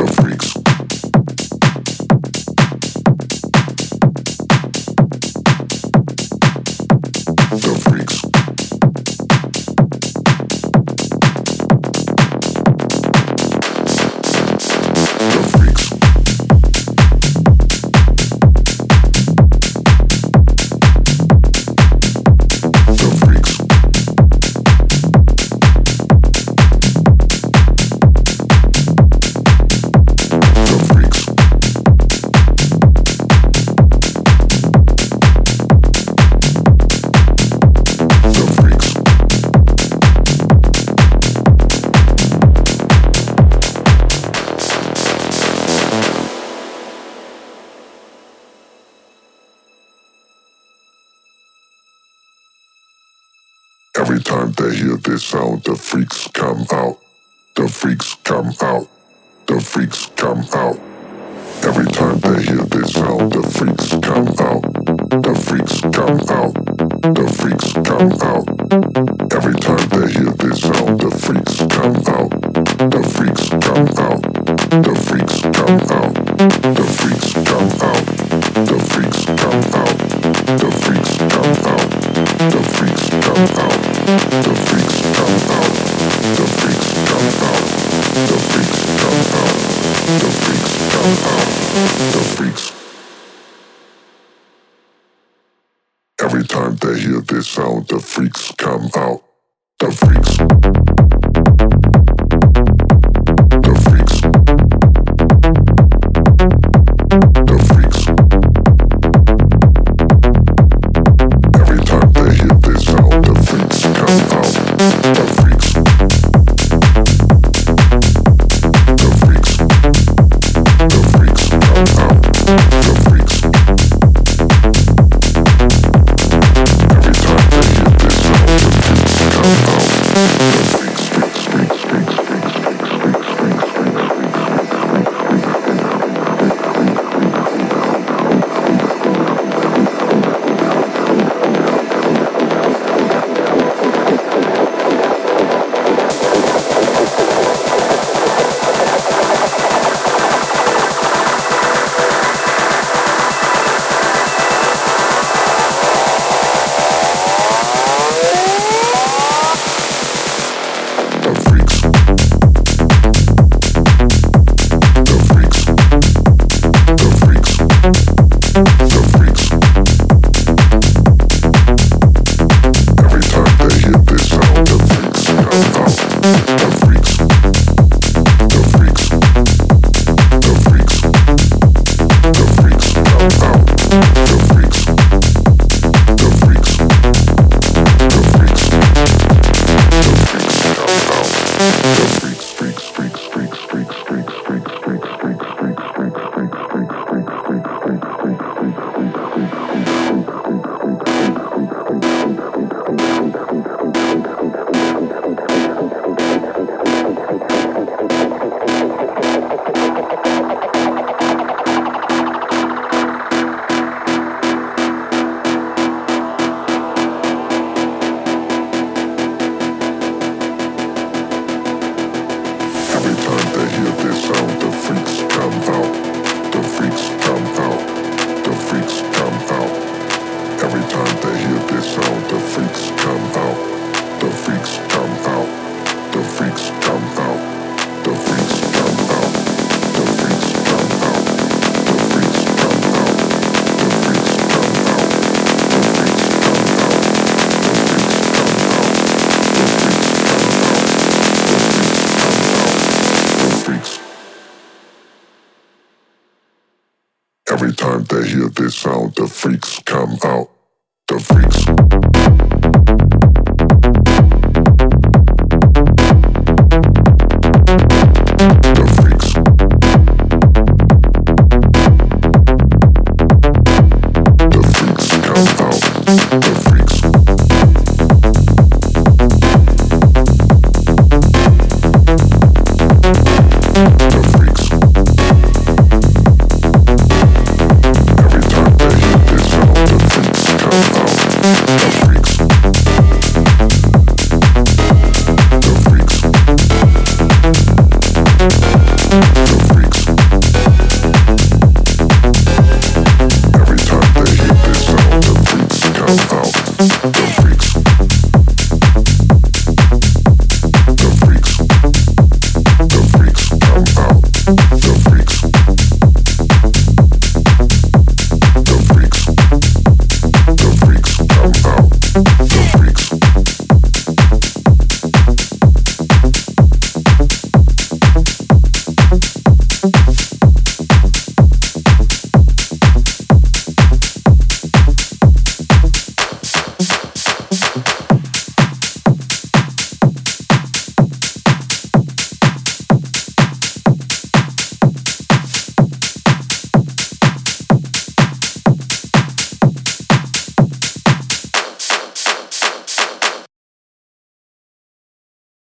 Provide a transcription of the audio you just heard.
Every time they hear this sound, the freaks come out. The freaks come out. The freaks come out. Every time they hear this sound, the freaks come out. The freaks come out. The freaks come out. Every time they hear this sound, the freaks come out. The freaks come out. The freaks come out. The freaks come out. The freaks come out. The freaks come out. The freaks come out. The freaks come out. The freaks come out. The freaks come out. The freaks come out. The freaks. Every time they hear this sound, the freaks come out. The freaks. The freaks. The freaks. Every time they hear this sound, the freaks come out. The freaks. The freaks. The freaks come out. The freaks. Every time they hear this sound, the freaks come out. The freaks, freaks, freaks, freaks, freaks, freaks, freaks, Every time they hear this sound, the freaks come out. The freaks.